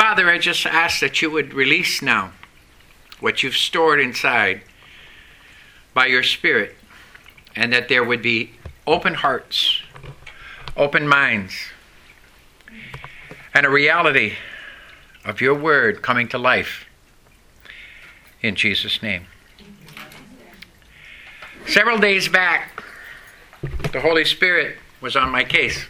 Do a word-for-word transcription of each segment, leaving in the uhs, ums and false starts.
Father, I just ask that you would release now what you've stored inside by your Spirit, and that there would be open hearts, open minds, and a reality of your word coming to life. In Jesus' name. Several days back, the Holy Spirit was on my case.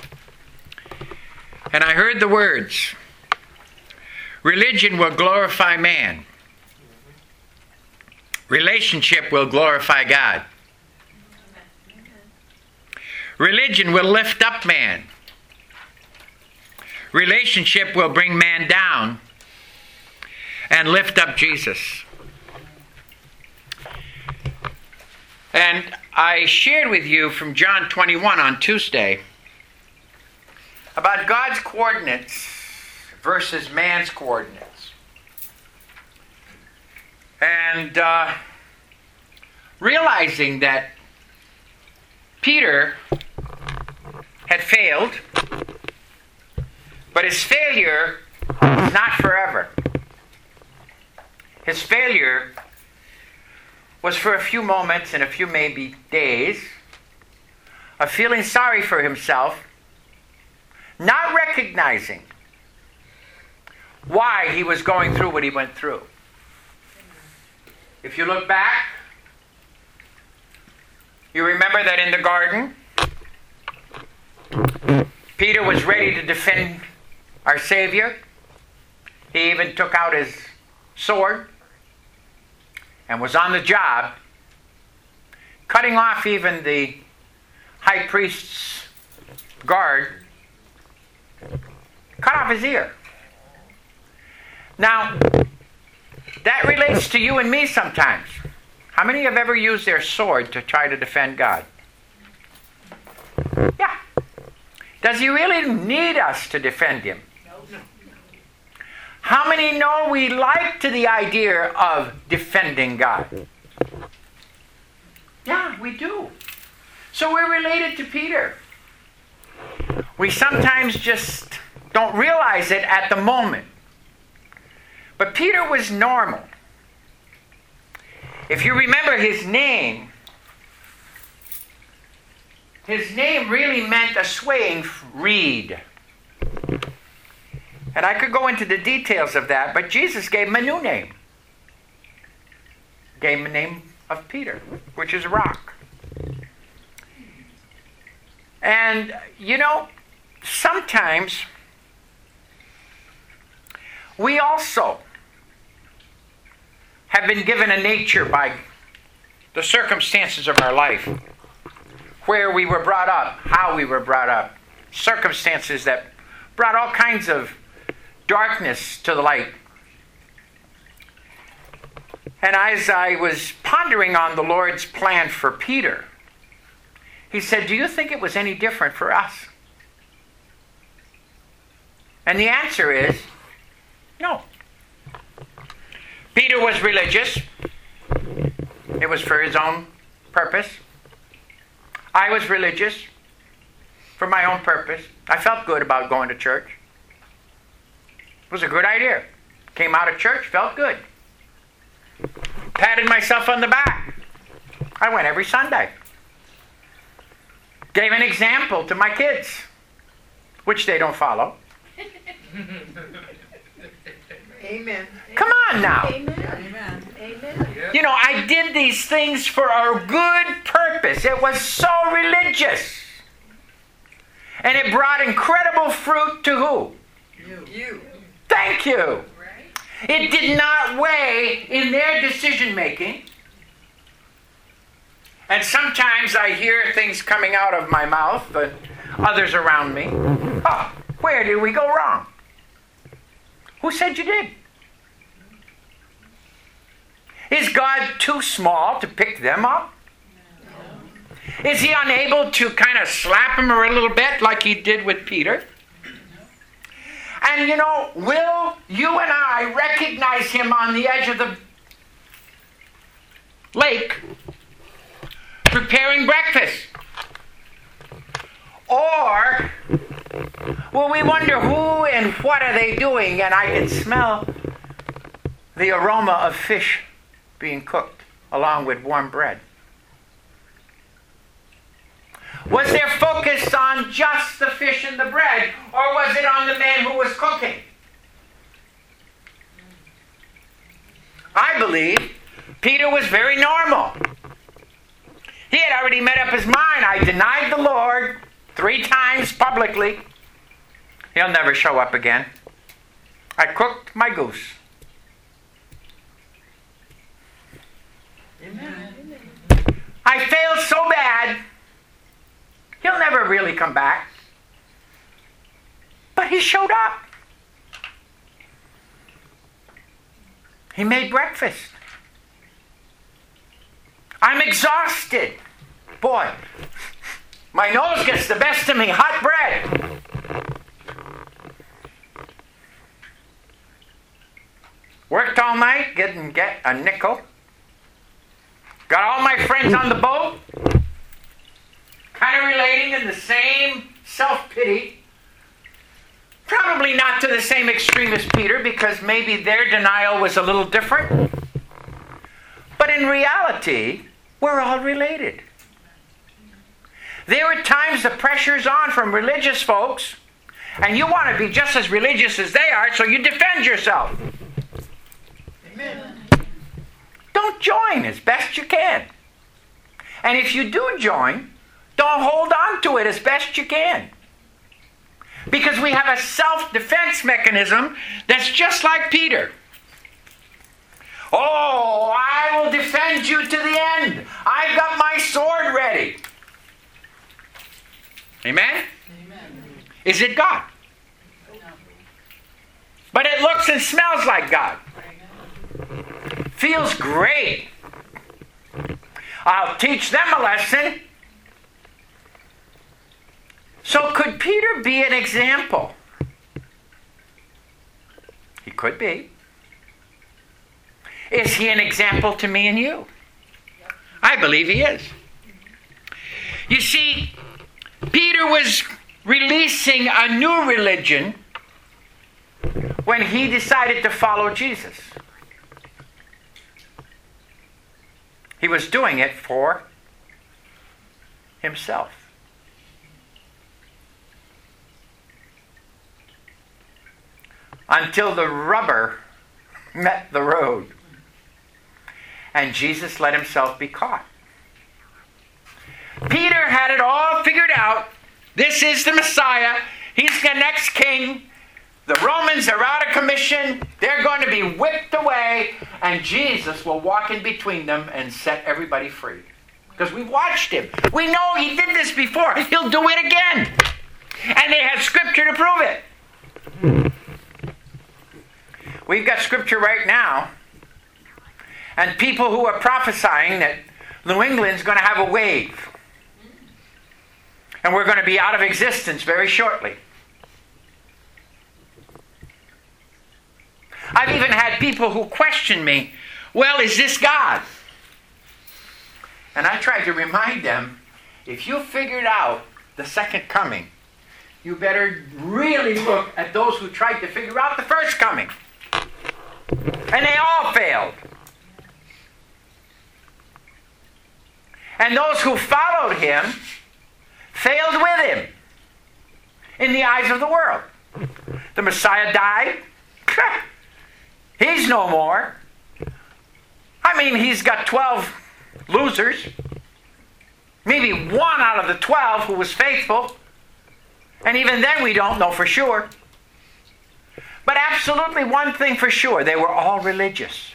And I heard the words, religion will glorify man. Relationship will glorify God. Religion will lift up man. Relationship will bring man down and lift up Jesus. And I shared with you from John twenty-one on Tuesday about God's coordinates versus man's coordinates. And uh, realizing that Peter had failed, but his failure was not forever. His failure was for a few moments and a few maybe days of feeling sorry for himself, not recognizing why he was going through what he went through. If you look back, you remember that in the garden, Peter was ready to defend our Savior. He even took out his sword and was on the job, cutting off even the high priest's guard, cut off his ear. Now, that relates to you and me sometimes. How many have ever used their sword to try to defend God? Yeah. Does he really need us to defend him? How many know we like to the idea of defending God? Yeah, we do. So we're related to Peter. We sometimes just don't realize it at the moment. But Peter was normal. If you remember his name, his name really meant a swaying reed. And I could go into the details of that, but Jesus gave him a new name. Gave him the name of Peter, which is rock. And, you know, sometimes we also have been given a nature by the circumstances of our life, where we were brought up, how we were brought up, circumstances that brought all kinds of darkness to the light. And as I was pondering on the Lord's plan for Peter, he said, do you think it was any different for us? And the answer is, no. Peter was religious. It was for his own purpose. I was religious for my own purpose. I felt good about going to church. It was a good idea. Came out of church, felt good. Patted myself on the back. I went every Sunday. Gave an example to my kids, which they don't follow. Amen. Come on now. Amen. Amen. You know, I did these things for a good purpose. It was so religious. And it brought incredible fruit to who? You. You. Thank you. It did not weigh in their decision making. And sometimes I hear things coming out of my mouth and others around me. Oh, where did we go wrong? Who said you did? Is God too small to pick them up? No. Is he unable to kind of slap him a little bit like he did with Peter? And you know, will you and I recognize him on the edge of the lake preparing breakfast? Or Well, we wonder who and what are they doing, and I can smell the aroma of fish being cooked along with warm bread. Was their focus on just the fish and the bread, or was it on the man who was cooking? I believe Peter was very normal. He had already made up his mind. I denied the Lord three times publicly. He'll never show up again. I cooked my goose. Amen. I failed so bad, he'll never really come back. But he showed up. He made breakfast. I'm exhausted. Boy, my nose gets the best of me. Hot bread. Worked all night, didn't get a nickel. Got all my friends on the boat, kind of relating in the same self-pity. Probably not to the same extreme as Peter, because maybe their denial was a little different. But in reality, we're all related. There are times the pressure's on from religious folks, and you want to be just as religious as they are, so you defend yourself. Amen. Don't join as best you can. And if you do join, don't hold on to it as best you can. Because we have a self-defense mechanism that's just like Peter. Oh, I will defend you to the end. I've got my sword ready. Amen? Amen. Is it God? No. But it looks and smells like God. Feels great. I'll teach them a lesson. So could Peter be an example? He could be. Is he an example to me and you? I believe he is. You see, Peter was releasing a new religion when he decided to follow Jesus. He was doing it for himself. Until the rubber met the road. And Jesus let himself be caught. Peter had it all figured out. This is the Messiah. He's the next king. The Romans are out of commission. They're going to be whipped away. And Jesus will walk in between them and set everybody free. Because we've watched him. We know he did this before. He'll do it again. And they had scripture to prove it. We've got scripture right now. And people who are prophesying that New England's going to have a wave. And we're going to be out of existence very shortly. I've even had people who question me, well, is this God? And I tried to remind them, if you figured out the second coming, you better really look at those who tried to figure out the first coming. And they all failed. And those who followed him failed with him in the eyes of the world. The Messiah died. He's no more. I mean, he's got twelve losers. Maybe one out of the twelve who was faithful. And even then we don't know for sure. But absolutely one thing for sure, they were all religious.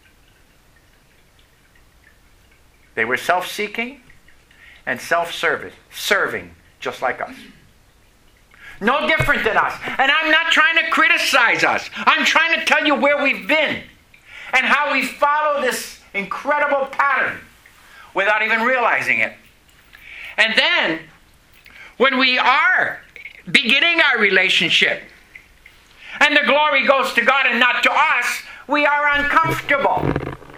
They were self-seeking and self-serving, serving, just like us. No different than us. And I'm not trying to criticize us. I'm trying to tell you where we've been and how we follow this incredible pattern without even realizing it. And then, when we are beginning our relationship and the glory goes to God and not to us, we are uncomfortable.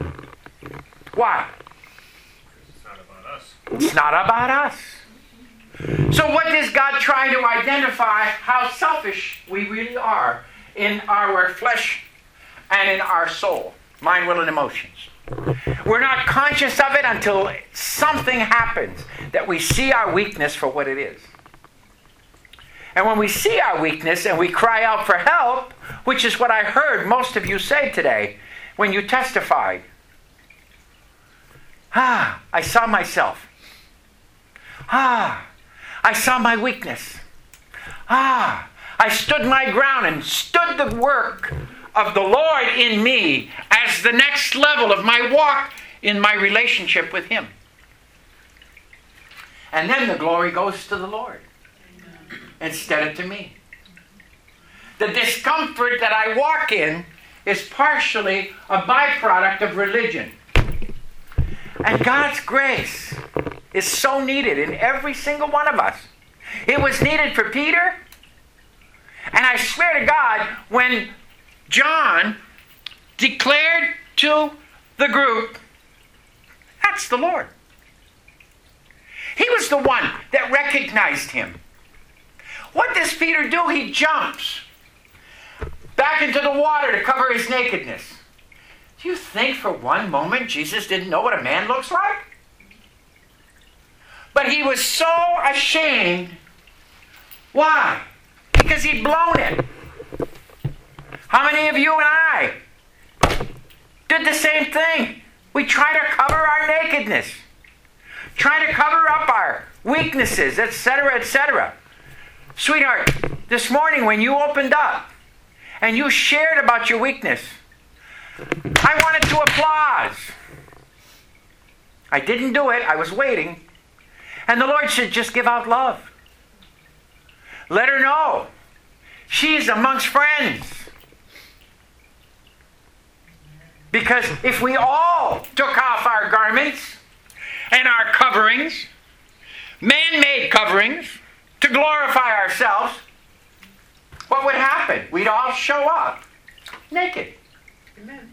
Why? It's not about us. It's not about us. So what does God try to identify? How selfish we really are in our flesh and in our soul, mind, will, and emotions. We're not conscious of it until something happens that we see our weakness for what it is. And when we see our weakness and we cry out for help, which is what I heard most of you say today when you testified. Ah, I saw myself. Ah, I saw my weakness. Ah, I stood my ground and stood the work of the Lord in me as the next level of my walk in my relationship with Him. And then the glory goes to the Lord instead of to me. The discomfort that I walk in is partially a byproduct of religion. And God's grace is so needed in every single one of us. It was needed for Peter. And I swear to God, when John declared to the group, that's the Lord. He was the one that recognized him. What does Peter do? He jumps back into the water to cover his nakedness. Do you think for one moment Jesus didn't know what a man looks like? But he was so ashamed. Why? Because he'd blown it. How many of you and I did the same thing? We try to cover our nakedness, try to cover up our weaknesses, et cetera, et cetera. Sweetheart, this morning when you opened up and you shared about your weakness, I wanted to applause. I didn't do it. I was waiting. And the Lord said, just give out love. Let her know. She's amongst friends. Because if we all took off our garments and our coverings, man-made coverings, to glorify ourselves, what would happen? We'd all show up naked. Amen.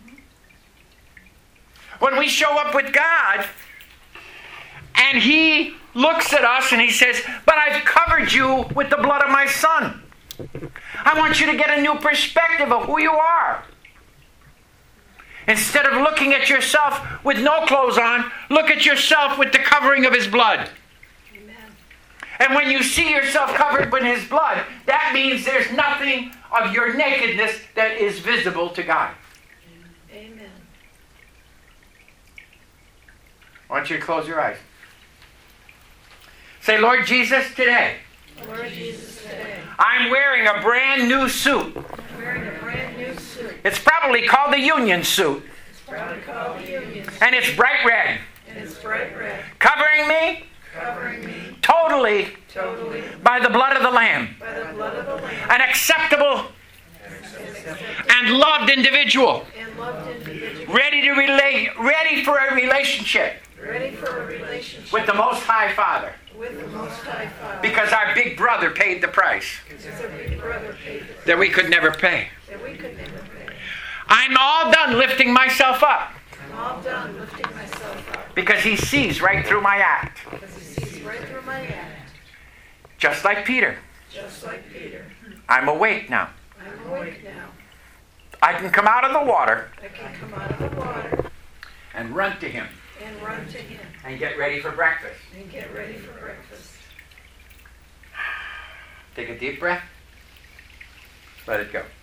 When we show up with God, and He looks at us and He says, but I've covered you with the blood of my Son. I want you to get a new perspective of who you are. Instead of looking at yourself with no clothes on, look at yourself with the covering of His blood. Amen. And when you see yourself covered with His blood, that means there's nothing of your nakedness that is visible to God. Amen. I want you to close your eyes. Say, Lord Jesus, today, Lord Jesus, today, I'm wearing a brand new suit. I'm wearing a brand new suit. It's probably called the Union suit. It's probably called the Union suit. And it's bright red. And it's bright red. Covering me Covering me totally totally by the blood of the Lamb. by the blood of the Lamb. An acceptable and loved individual. And loved individual. Ready to relate, ready for a relationship Ready for a relationship with the Most High Father. with the Most High Father. Because our big brother paid the price Because our big brother paid the price that we could never pay. that we could never pay. I'm all done lifting myself up I'm all done lifting myself up because He sees right through my act. because He sees right through my act. Just like Peter. Just like Peter. I'm awake now. I'm awake now. I can come out of the water I can come out of the water and run to Him and run to Him and get ready for breakfast. and get ready for breakfast. Take a deep breath. Let it go.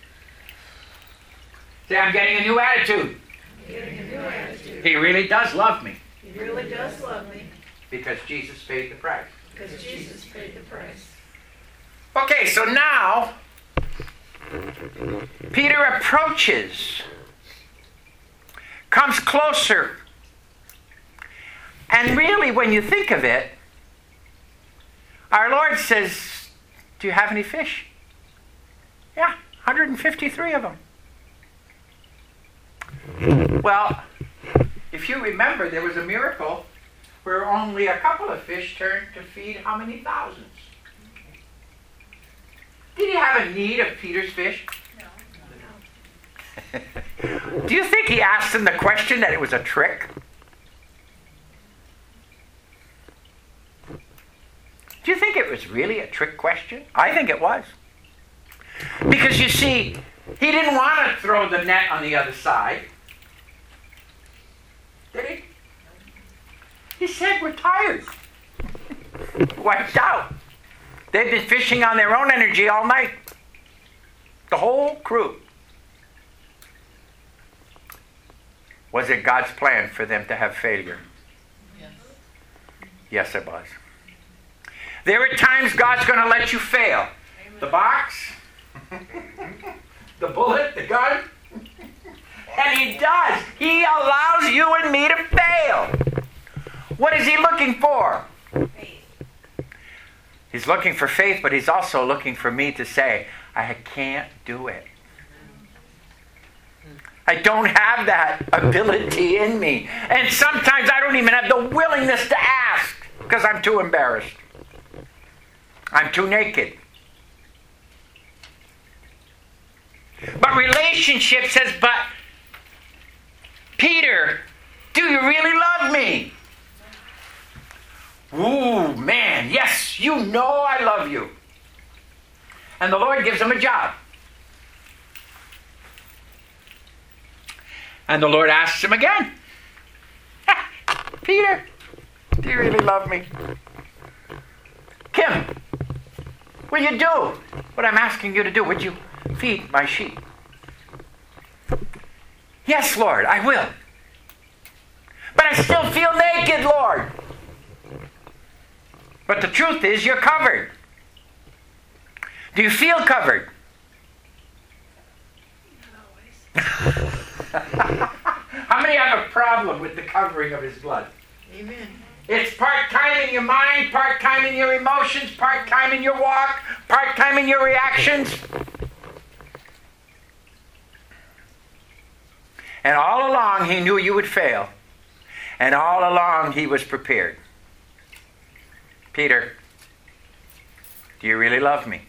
Say, I'm getting a new attitude. I'm getting a new attitude. He really does love me He really does love me because Jesus paid the price. because Jesus paid the price. Okay, so now Peter approaches, comes closer, and really when you think of it, our Lord says, do you have any fish? Yeah, one hundred fifty-three of them. Well, if you remember, there was a miracle where only a couple of fish turned to feed how many thousands? Did He have a need of Peter's fish? No. Do you think He asked him the question that it was a trick? Do you think it was really a trick question? I think it was. Because you see, he didn't want to throw the net on the other side. Did he? He said, we're tired. Wiped out. They've been fishing on their own energy all night. The whole crew. Was it God's plan for them to have failure? Yes. Yes, it was. There are times God's going to let you fail. Amen. The box, the bullet, the gun. And he does. He allows you and me to fail. What is he looking for? Faith. He's looking for faith, but he's also looking for me to say, I can't do it. I don't have that ability in me. And sometimes I don't even have the willingness to ask because I'm too embarrassed. I'm too naked. But relationship says, but Peter, do you really love me? Ooh, man, yes, you know I love you. And the Lord gives him a job. And the Lord asks him again, Peter, do you really love me? Kim, will you do what I'm asking you to do? Would you feed my sheep? Yes, Lord, I will. But I still feel naked, Lord. But the truth is, you're covered. Do you feel covered? Not always. How many have a problem with the covering of his blood? Amen. It's part-time in your mind, part-time in your emotions, part-time in your walk, part-time in your reactions. And all along he knew you would fail. And all along he was prepared. Peter, do you really love me?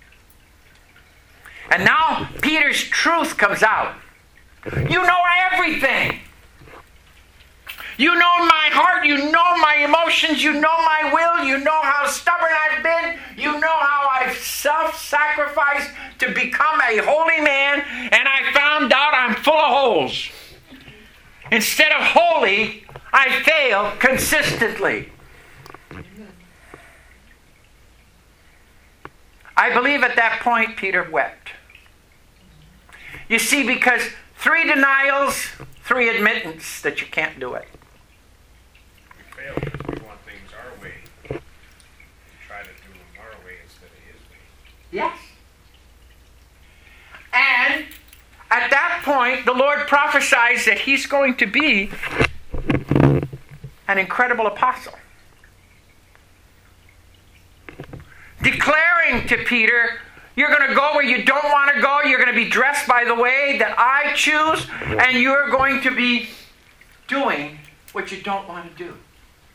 And now Peter's truth comes out. You know everything. You know my heart. You know my emotions. You know my will. You know how stubborn I've been. You know how I've self-sacrificed to become a holy man. And I found out I'm full of holes. Instead of holy, I fail consistently. I believe at that point Peter wept. You see, because three denials, three admittance that you can't do it. We fail because we want things our way. We try to do them our way instead of his way. Yes. And at that point, the Lord prophesies that he's going to be an incredible apostle. Declaring to Peter, you're going to go where you don't want to go. You're going to be dressed by the way that I choose. And you're going to be doing what you don't want to do.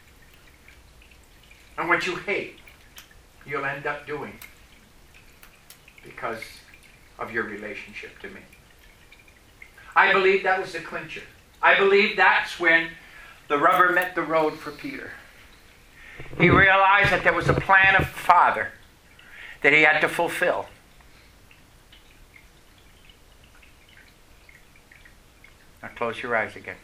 And what you hate, you'll end up doing because of your relationship to me. I believe that was the clincher. I believe that's when the rubber met the road for Peter. He realized that there was a plan of Father that he had to fulfill. Now close your eyes again.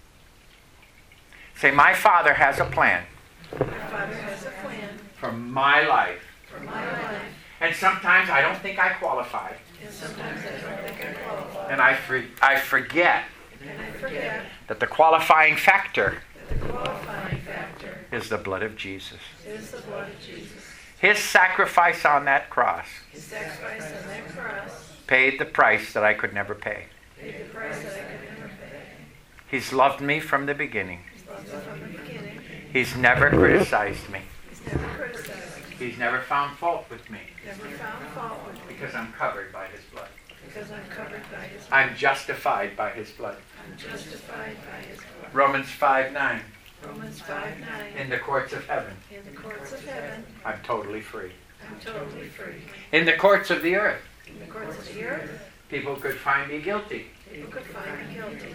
Say, my Father has a plan. My Father has a plan For my life. for my life. And sometimes I don't think I qualify. And sometimes I don't think I qualify. And I, for, I forget And I forget that the qualifying factor that the qualifying factor is the blood of Jesus. is the blood of Jesus. His sacrifice on that cross His sacrifice on that cross paid the price that I could never pay. paid the price that I could never pay. He's loved me from the beginning. He's loved me from the beginning. He's never criticized me. He's never criticized me. He's never found fault with me Never found fault with me. because I'm covered by his blood. Because I'm covered by His blood. I'm justified by his blood. I'm justified by His blood. Romans five nine. Romans five nine. In the courts of heaven, In the courts of heaven, I'm totally free. I'm totally free. In the courts of the earth, In the courts of the earth, people could find me guilty, people could find me guilty.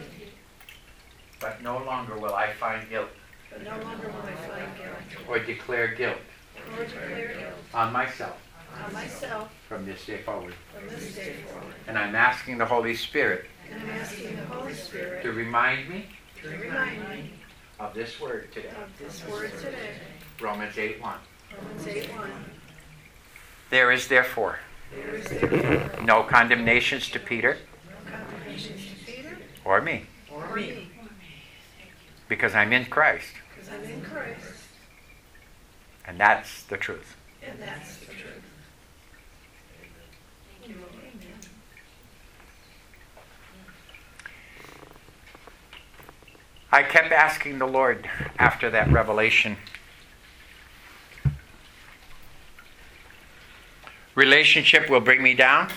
but no longer will I find guilt But no longer will I find guilt or declare guilt. or or declare guilt on myself on myself from this day forward. from this day forward. And I'm asking the Holy Spirit And I'm asking the Holy Spirit to remind me to remind me of this word today. of this word today. Romans eight one. Romans eight one. There is therefore There is therefore no condemnations to Peter no condemnation to Peter or me, or me, because I'm in Christ. because I'm in Christ, And that's the truth. and that's the truth. Amen. I kept asking the Lord after that revelation. Relationship will bring me down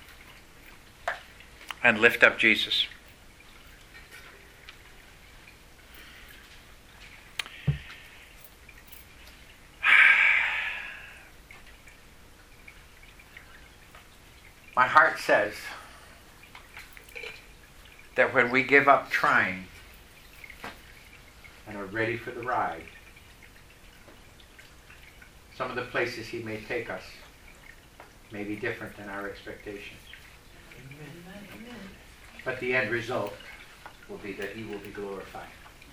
and lift up Jesus. My heart says that when we give up trying and are ready for the ride, some of the places he may take us may be different than our expectations. Amen. But the end result will be that he will be glorified.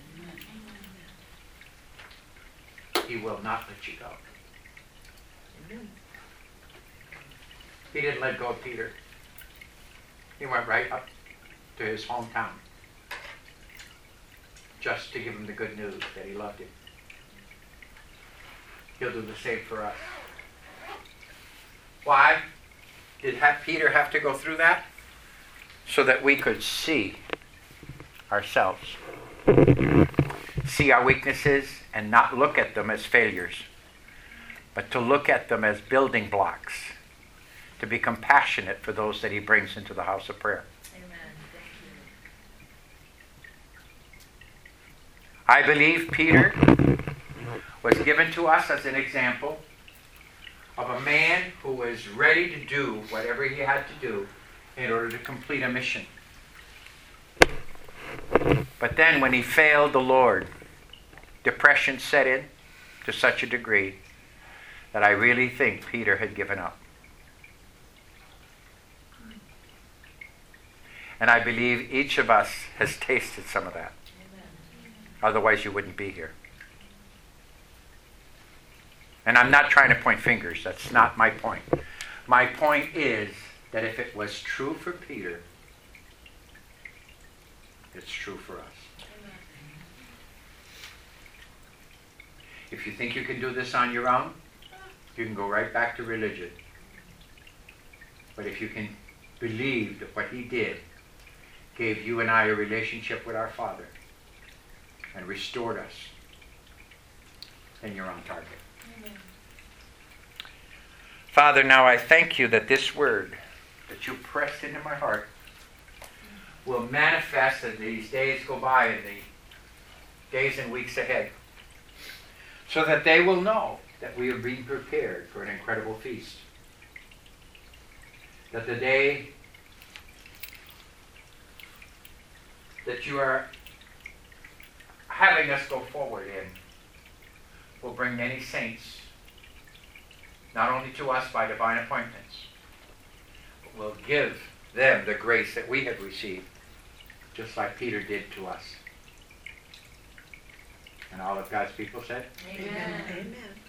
He will not let you go. He didn't let go of Peter. He went right up to his hometown just to give him the good news that he loved him. He'll do the same for us. Why did ha- Peter have to go through that? So that we could see ourselves. See our weaknesses and not look at them as failures, but to look at them as building blocks, to be compassionate for those that he brings into the house of prayer. Amen. Thank you. I believe Peter was given to us as an example of a man who was ready to do whatever he had to do in order to complete a mission. But then when he failed the Lord, depression set in to such a degree that I really think Peter had given up. And I believe each of us has tasted some of that. Amen. Otherwise you wouldn't be here. And I'm not trying to point fingers. That's not my point. My point is that if it was true for Peter, it's true for us. Amen. If you think you can do this on your own, you can go right back to religion. But if you can believe that what he did gave you and I a relationship with our Father and restored us, then you're on target. Amen. Father, now I thank you that this word that you pressed into my heart will manifest as these days go by and the days and weeks ahead, so that they will know that we are being prepared for an incredible feast. That the day that you are having us go forward in will bring many saints, not only to us by divine appointments, but will give them the grace that we have received, just like Peter did to us. And all of God's people said, Amen. Amen.